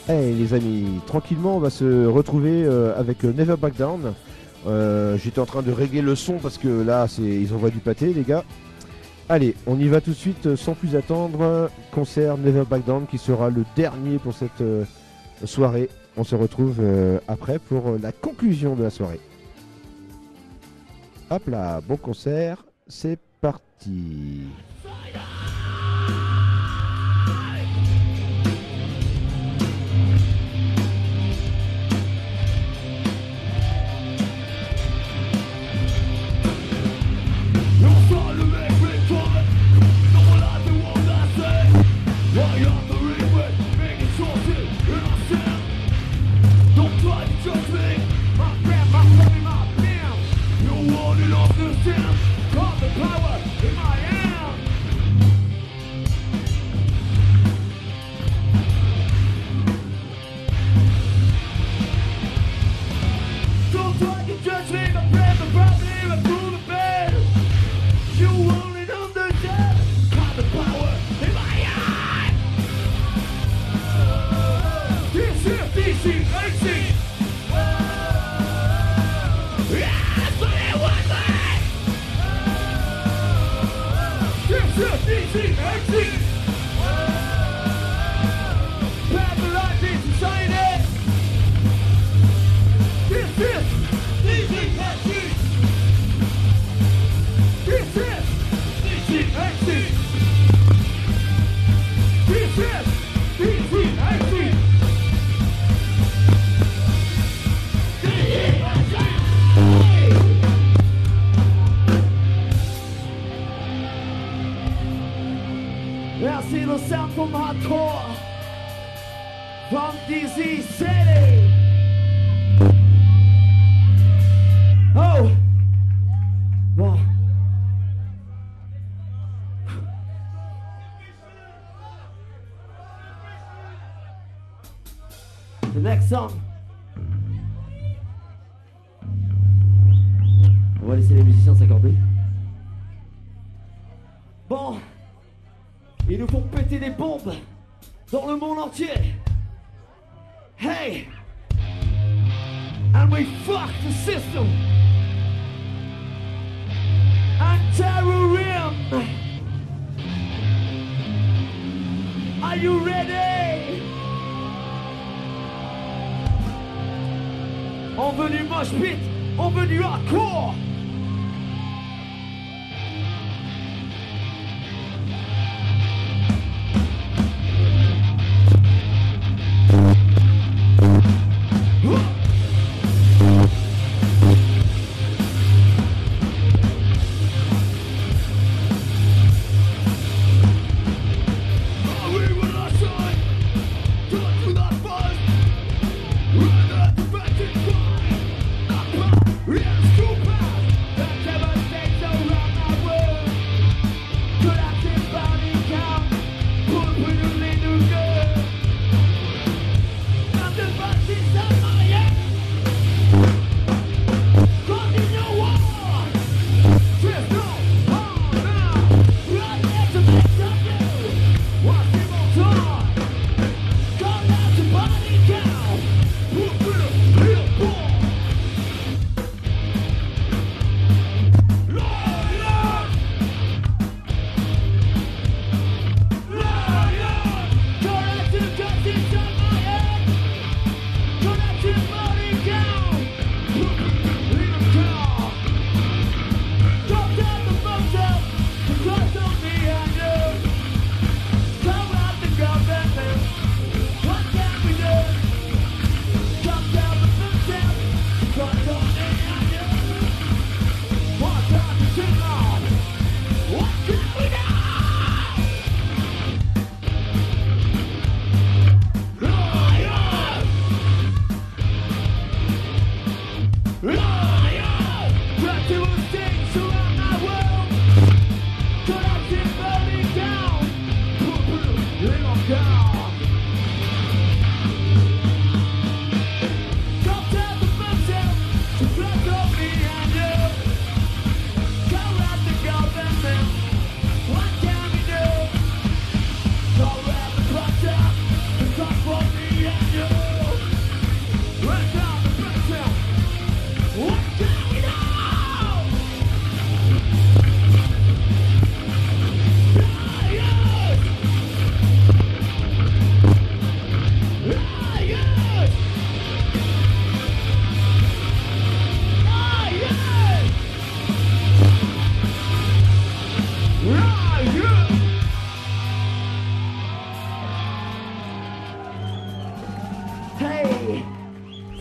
Hey les amis, tranquillement on va se retrouver avec Never Back Down. J'étais en train de régler le son parce que là ils envoient du pâté les gars. Allez, on y va tout de suite sans plus attendre. Concert Never Back Down qui sera le dernier pour cette soirée. On se retrouve après pour la conclusion de la soirée. Hop là, bon concert, c'est parti. Merci le sound from hardcore from DC City. Oh, bon. The next song. On va laisser les musiciens s'accorder. Bon. Ils nous font péter des bombes dans le monde entier. Hey! And we fuck the system. And terrorism. Are you ready? On veut du mosh pit, on veut du hardcore.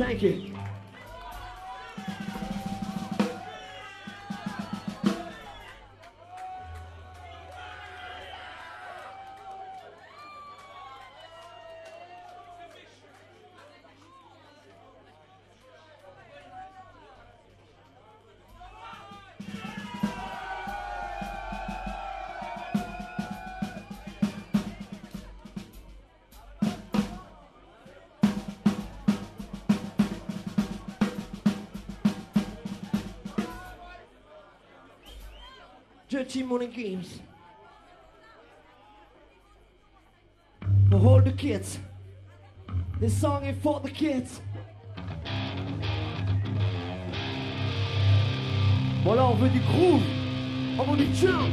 Thank you. Dirty Money Games. For all the kids. This song is for the kids. Voilà, on veut du groove. On veut du jump.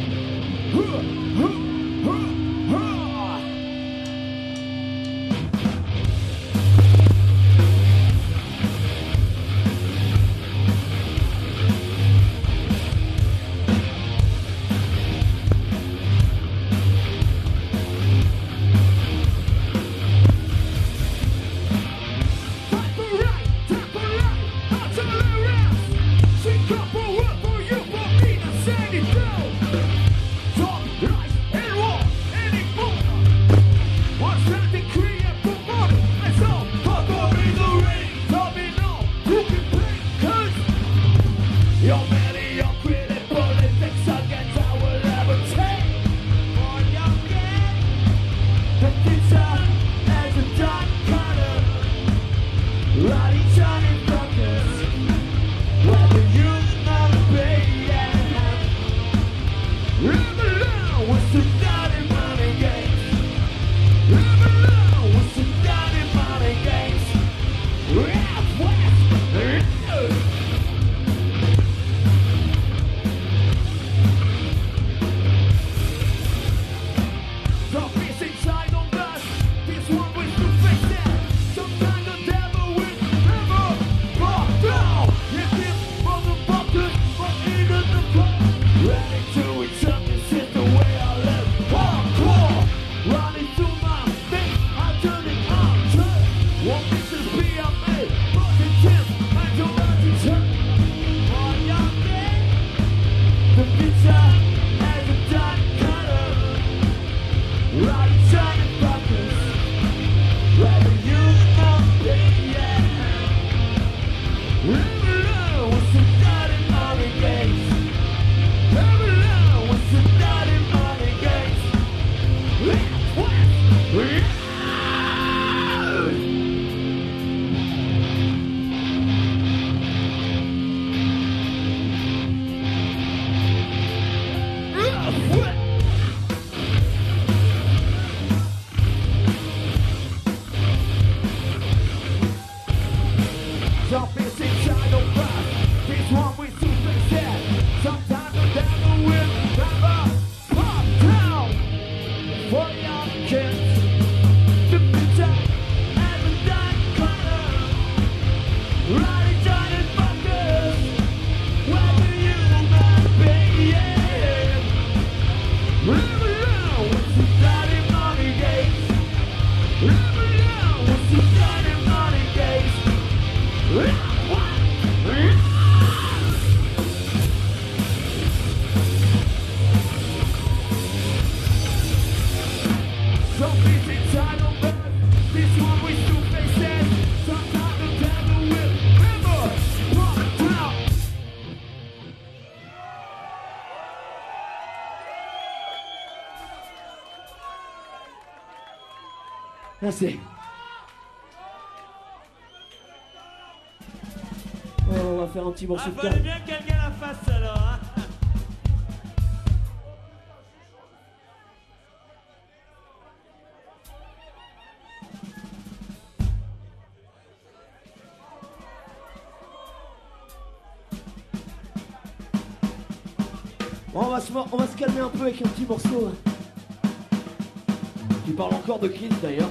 Merci. Oh, on va faire un petit morceau de fallait calme. bien que quelqu'un la fasse alors. Hein. Bon, on va se calmer un peu avec un petit morceau. Qui parle encore de Chris d'ailleurs.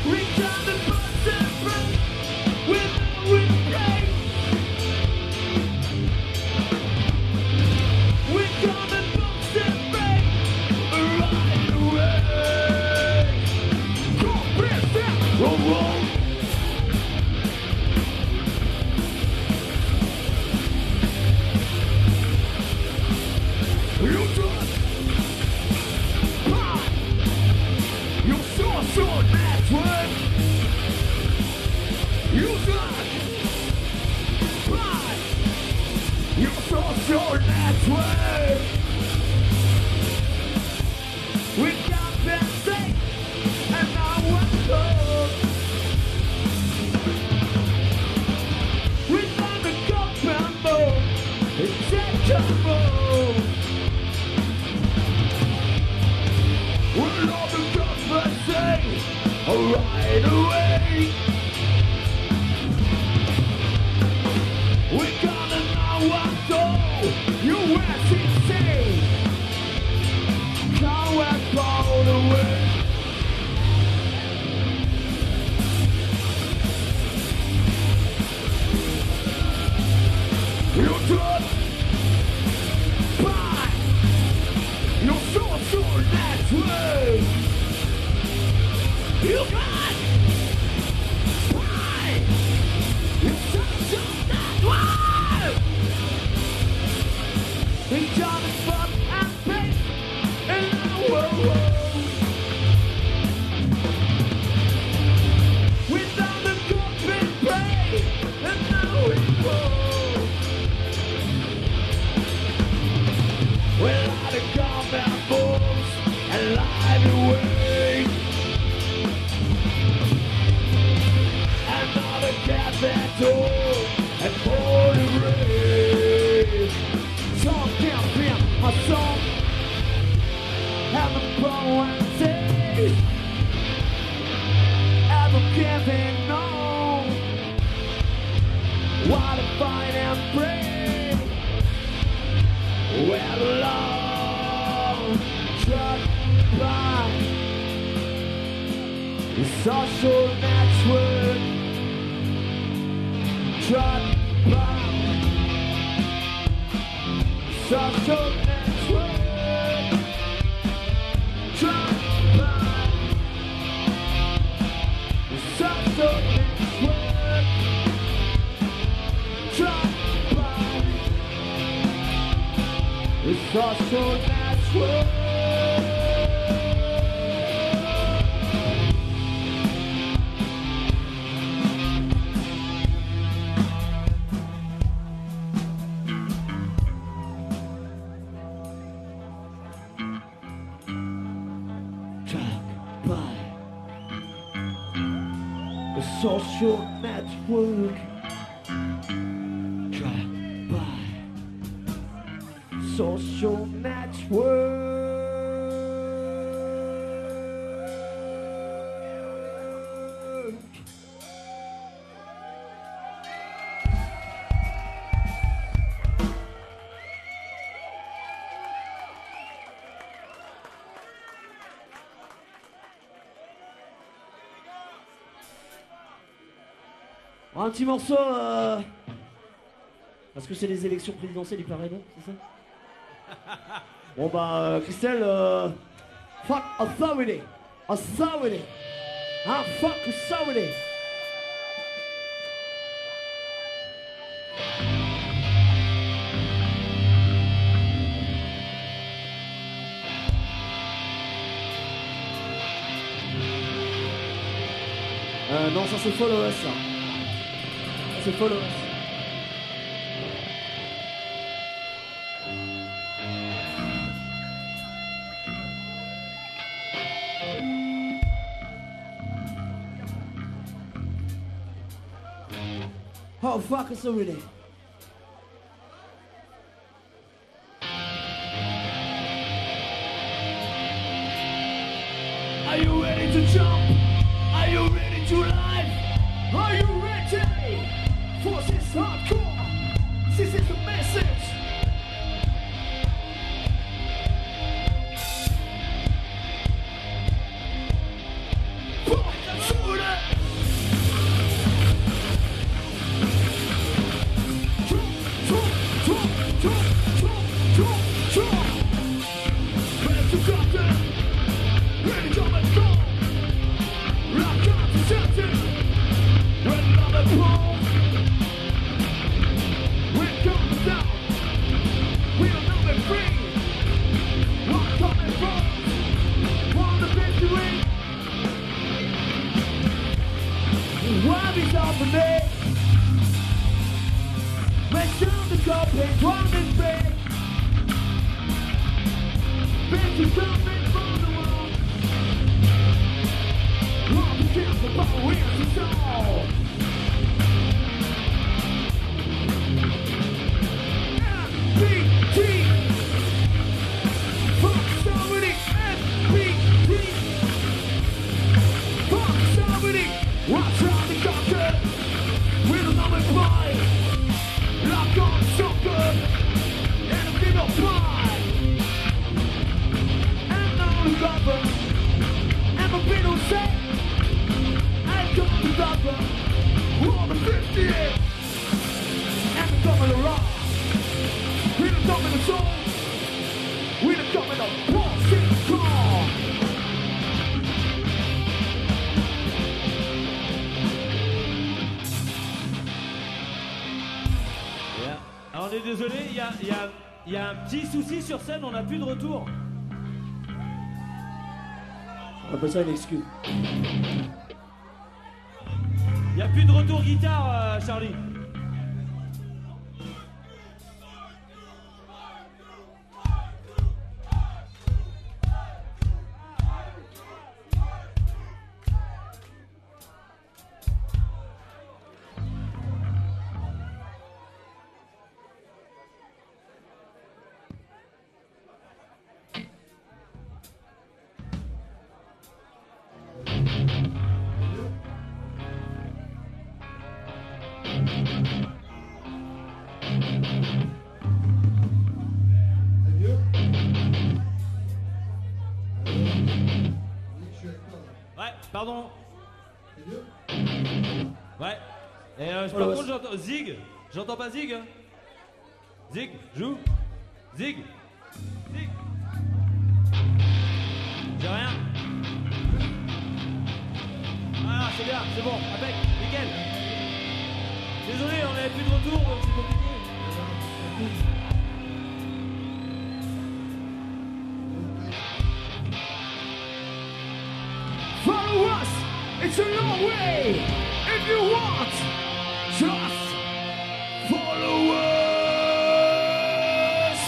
Social network. Drive by. Social network. Un petit morceau, parce que c'est les élections présidentielles, il paraît, non? C'est ça? Bon bah, Christelle, fuck authority, authority, hein, fuck authority. Non, ça c'est Follow Us, ça. C'est Follow Us. Oh, fuck us already. Are you ready to jump? Are you ready to live? Are you ready for this hardcore? This is the message. Fuck the Why be so for me? Let's down the carpet, one and three. Been to something from the world. Want to kill the power wheels and soul. MBT. Fuck somebody, MBT. Fuck somebody. Watch out the conquer. With another fight. Lock on soccer. And a big old pie. And now the cover. And my pillow set. And come to cover. All the 58. And the coming around. We the coming of soul. We the coming of Washington. Alors on est désolé, il y a un petit souci sur scène, on n'a plus de retour. On appelle ça une excuse. Il n'y a plus de retour guitare, Charlie. Ouais, pardon. Ouais. Et par contre, j'entends Zig. J'entends pas Zig. Zig, joue. Zig. Zig. J'ai rien. Ah, c'est bien, c'est bon. Impec, nickel. Désolé, on avait plus de retour, donc c'est compliqué. Follow us, it's a long way. If you want, just follow us.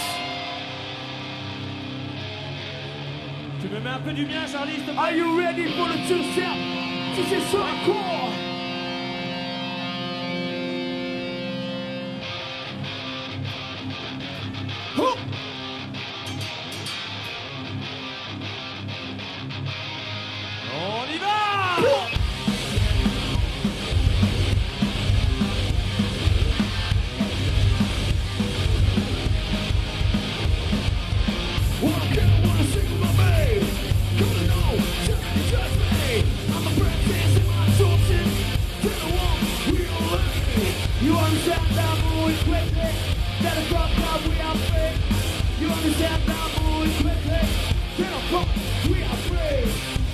Tu me mets un peu du mien, Charlie, s'il te plaît. Are you ready for the two-step? This is hardcore. Hoop. On y va! You understand that moving quickly? That a drop top we are free. You understand that moving quickly? That a drop we are free.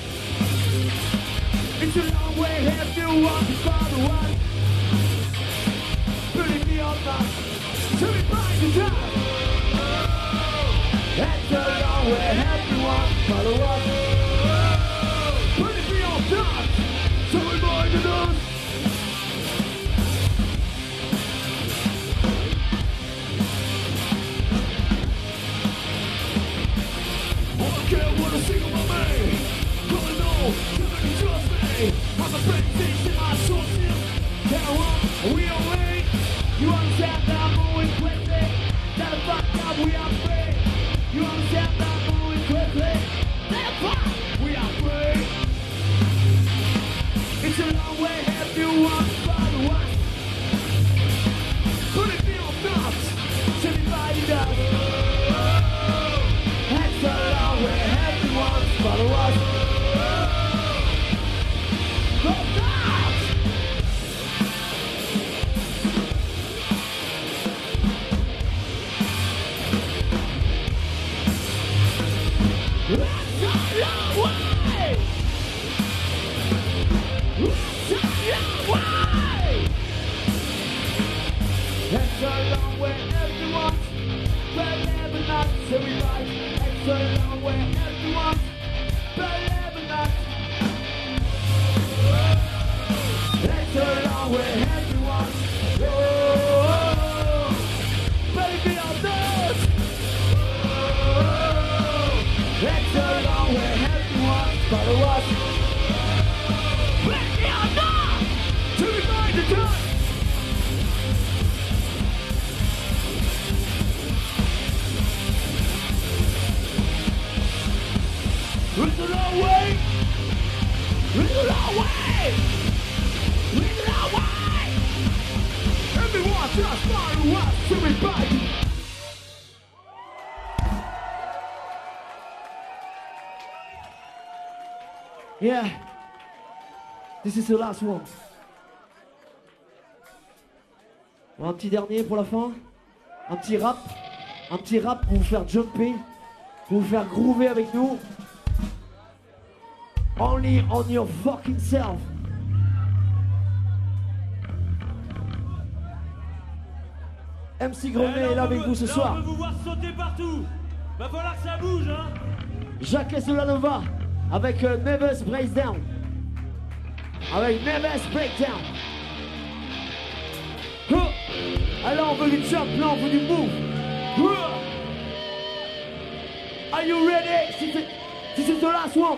It's a long way if you want to follow us. Believe me or not, so we find the time. It's a long way if you want to follow us. Believe me or not, so we find the time. I'm a princess in my sources. Tell what we are waiting. You understand that I'm moving quickly. That a fuck up we are free. You understand that I'm moving quickly. That a fuck we are free. It's a long way if you want to follow us. But if you're not, everybody does. It's a long way if you want to follow us. It's a long way everyone, but never not to be right. It's a long way everyone, but never not. It's It's a long way, everyone. Oh, baby, I'm not. It's a long way, everyone. Follow us. Baby, I'm not. To remind the time. It's a long way. It's a long way. It's a long way. Everyone just follow us to everybody. Yeah, this is the last one. Un petit dernier pour la fin. Un petit rap pour vous faire jumper, pour vous faire groover avec nous. Only on your fucking self. MC Grenet est là avec vous ce soir. On veut vous voir sauter partout. Va falloir que ça bouge, hein. Jacques Solanova avec Never's Breakdown. Avec Never's Breakdown. Alors on veut du jump, là on veut du move. Are you ready? This is the last one.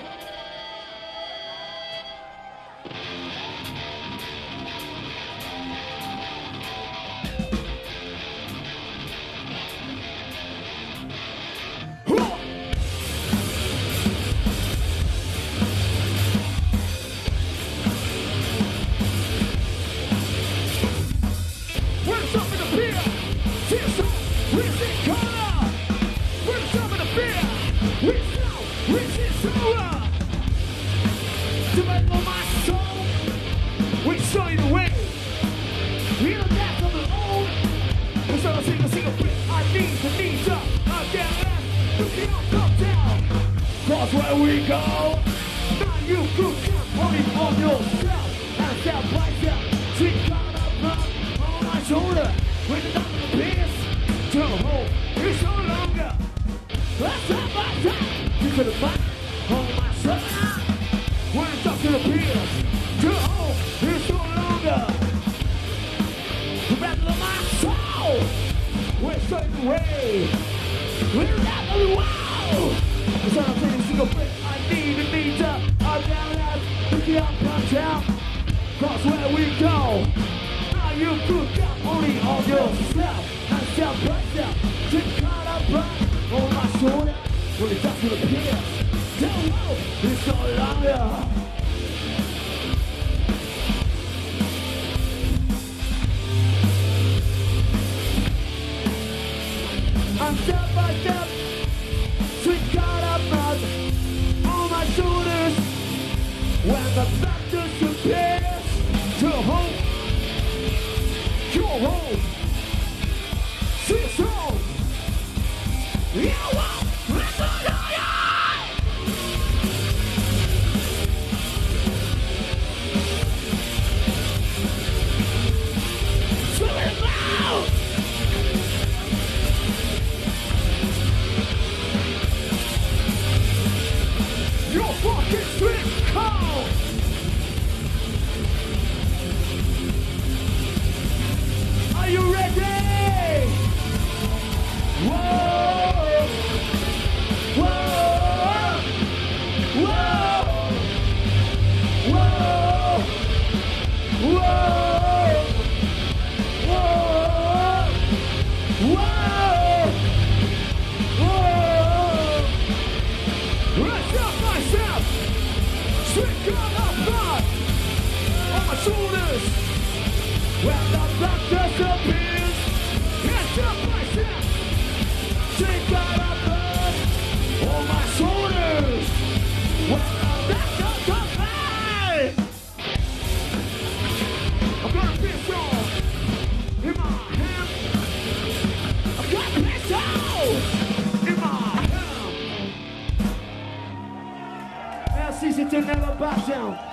Cause where we go, now you could come only on yourself. And step by step, sweet got up on my shoulder. With the down the piece, to home, it's no longer. Let's step by step, you to the back, on my shoulder. When it's up to the piece, to home, it's no longer. The battle of my soul, we're straight away. We're not the wow. Cause I'm saying single break, I need a meter. I'm down out, picking up, come down. Cause where we go, now you could come only on yourself. And step by step, take kind of pride on my shoulder. When it's up to the pierce, tell whoa, it's no longer. I'm step by step, sweet God of blood on my shoulders. When the back disappears, to home, your home, see home. You won't listen to Swimming loud. Your fucking street cold. Are you ready? Whoa! Whoa! Whoa! Whoa! Whoa! Whoa! Whoa! Whoa! Let's up myself! Sweet God of blood on my shoulders. When the blood disappears, let's up myself. Sweet God of blood on my shoulders. When the blood disappears, I've got a pistol in my hand. I've got a pistol in my hand. Merci, c'était Never Back Down.